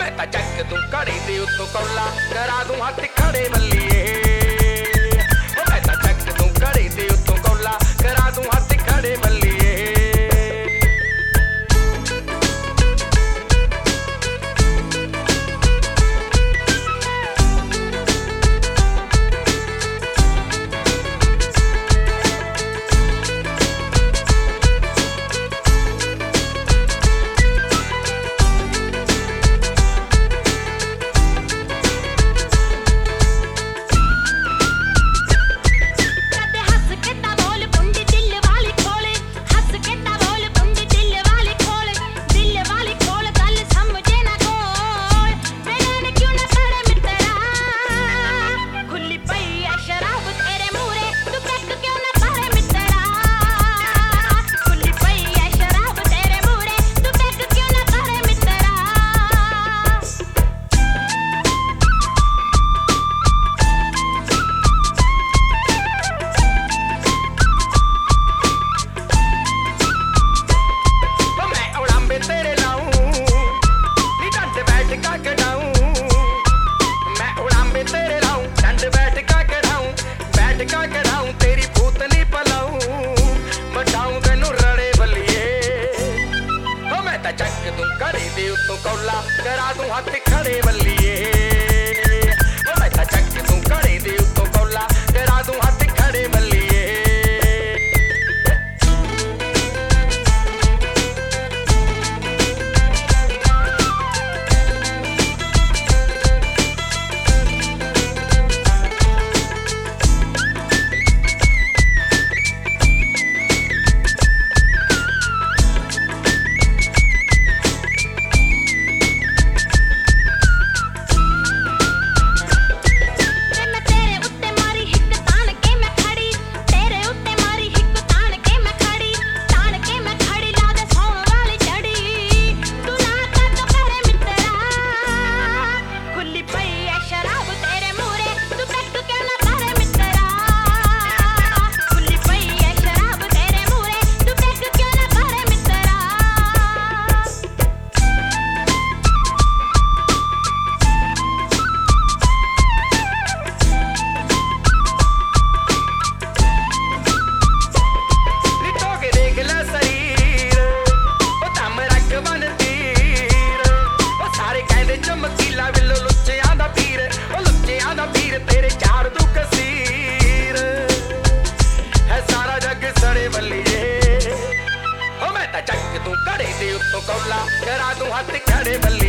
मैं ता चक दूं घड़ी दे उत्तों कौला करा दूं हथ खड़े बल्लिए मैं ता चक दूं घड़ी दे उत्तों कौला करा दूं हथ खड़े बल्लिए तेरी भूतनी पलाऊं मचाऊं तेनू रड़े बल्लिए मैं ता चक दूं घड़ी दे उत्तों कौला करा दूं हथ खड़े बल्लिए मैं ता चक दूं घड़ी दे उत्तों कौला करा दूं हथ खड़े बल्लिए तेरे चार दू कसीर है सारा जग सड़े बल्लिए मैं ता चक दूं घड़ी दे उत्तों कौला करा दूं हथ खड़े बल्लिए